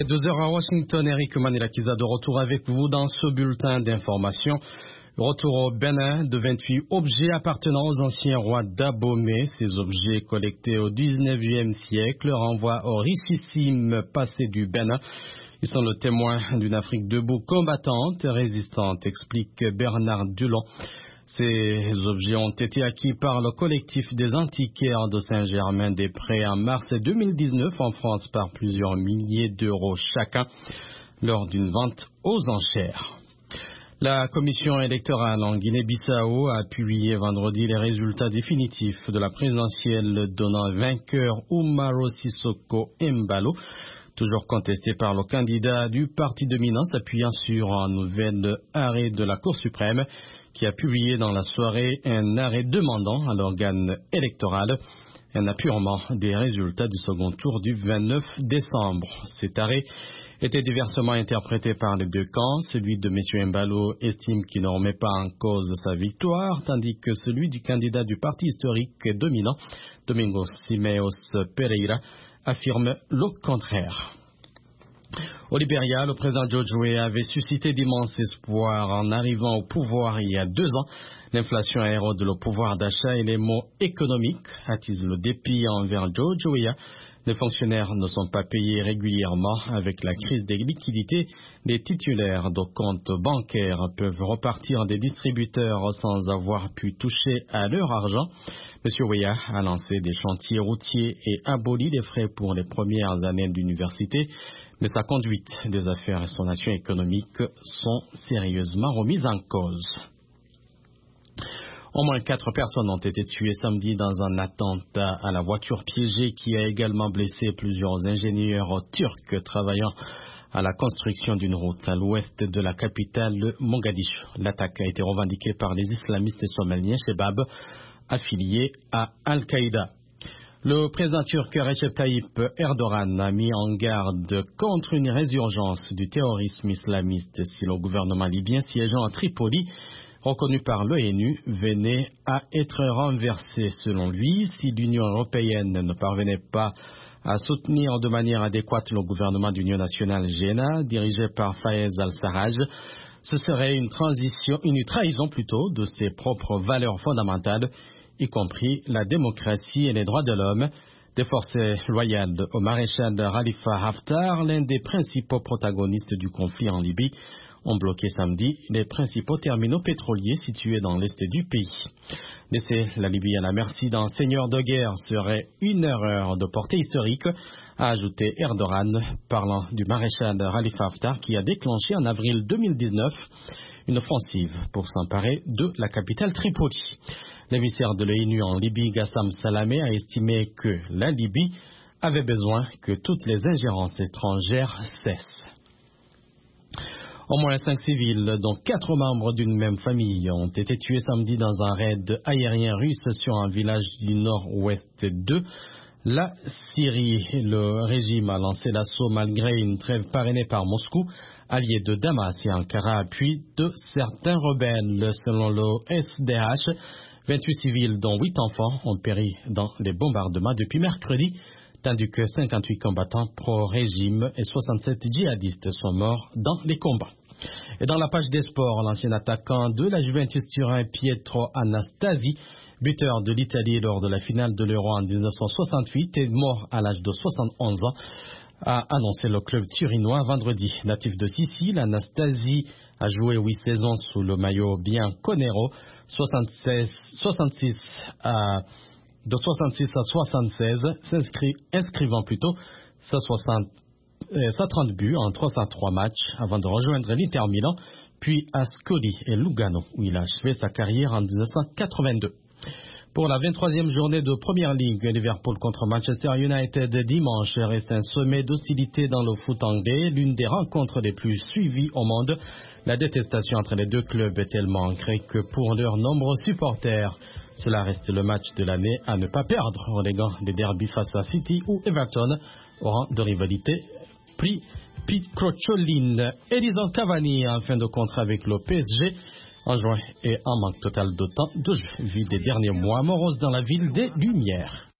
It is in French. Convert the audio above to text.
2 heures à Washington, Eric Manilakiza de retour avec vous dans ce bulletin d'information. Retour au Bénin de 28 objets appartenant aux anciens rois d'Abomey. Ces objets collectés au 19e siècle renvoient au richissime passé du Bénin. Ils sont le témoin d'une Afrique debout combattante et résistante, explique Bernard Dulon. Ces objets ont été acquis par le collectif des antiquaires de Saint-Germain-des-Prés en mars 2019 en France par plusieurs milliers d'euros chacun lors d'une vente aux enchères. La commission électorale en Guinée-Bissau a publié vendredi les résultats définitifs de la présidentielle donnant vainqueur Umaro Sissoko Embalo, toujours contesté par le candidat du parti dominant s'appuyant sur un nouvel arrêt de la Cour suprême qui a publié dans la soirée un arrêt demandant à l'organe électoral un apurement des résultats du second tour du 29 décembre. Cet arrêt était diversement interprété par les deux camps. Celui de M. Embalo estime qu'il ne remet pas en cause sa victoire, tandis que celui du candidat du parti historique dominant, Domingos Simeos Pereira, affirme le contraire. Au Libéria, le président George Weah avait suscité d'immenses espoirs en arrivant au pouvoir il y a 2 ans. L'inflation érode le pouvoir d'achat et les maux économiques attisent le dépit envers George Weah. Les fonctionnaires ne sont pas payés régulièrement. Avec la crise des liquidités, les titulaires de comptes bancaires peuvent repartir des distributeurs sans avoir pu toucher à leur argent. M. Weah a lancé des chantiers routiers et aboli les frais pour les premières années d'université. Mais sa conduite des affaires et son action économique sont sérieusement remises en cause. Au moins 4 personnes ont été tuées samedi dans un attentat à la voiture piégée qui a également blessé plusieurs ingénieurs turcs travaillant à la construction d'une route à l'ouest de la capitale Mogadiscio. L'attaque a été revendiquée par les islamistes somaliens Shebab, affiliés à Al-Qaïda. Le président turc Recep Tayyip Erdogan a mis en garde contre une résurgence du terrorisme islamiste si le gouvernement libyen siégeant à Tripoli, reconnu par l'ONU, venait à être renversé. Selon lui, si l'Union européenne ne parvenait pas à soutenir de manière adéquate le gouvernement d'union nationale GENA, dirigé par Fayez al-Sarraj, ce serait une trahison de ses propres valeurs fondamentales, y compris la démocratie et les droits de l'homme. Des forces loyales au maréchal Khalifa Haftar, l'un des principaux protagonistes du conflit en Libye, ont bloqué samedi les principaux terminaux pétroliers situés dans l'est du pays. Laisser la Libye à la merci d'un seigneur de guerre serait une erreur de portée historique, a ajouté Erdogan, parlant du maréchal Khalifa Haftar qui a déclenché en avril 2019 une offensive pour s'emparer de la capitale Tripoli. L'émissaire de l'ONU en Libye, Gassam Salamé, a estimé que la Libye avait besoin que toutes les ingérences étrangères cessent. Au moins 5 civils, dont 4 membres d'une même famille, ont été tués samedi dans un raid aérien russe sur un village du nord-ouest de la Syrie. Le régime a lancé l'assaut malgré une trêve parrainée par Moscou, allié de Damas et Ankara, appui de certains rebelles. Selon le SDH, 28 civils, dont 8 enfants, ont péri dans les bombardements depuis mercredi, tandis que 58 combattants pro-régime et 67 djihadistes sont morts dans les combats. Et dans la page des sports, l'ancien attaquant de la Juventus Turin, Pietro Anastasi, buteur de l'Italie lors de la finale de l'Euro en 1968 et mort à l'âge de 71 ans, a annoncé le club turinois vendredi. Natif de Sicile, Anastasi a joué 8 saisons sous le maillot bianconero, de 66 à 76, inscrivant plutôt sa 30 buts en 303 matchs avant de rejoindre l'Inter Milan, puis Ascoli et Lugano, où il a achevé sa carrière en 1982. Pour la 23e journée de Première Ligue, Liverpool contre Manchester United dimanche reste un sommet d'hostilité dans le foot anglais, l'une des rencontres les plus suivies au monde. La détestation entre les deux clubs est tellement ancrée que pour leurs nombreux supporters, cela reste le match de l'année à ne pas perdre, reléguant les derbies face à City ou Everton au rang de rivalité Picrocholline. Edison Cavani en fin de contrat avec le PSG en juin et en manque total de temps de jeu, vu des derniers mois moroses dans la ville des Lumières.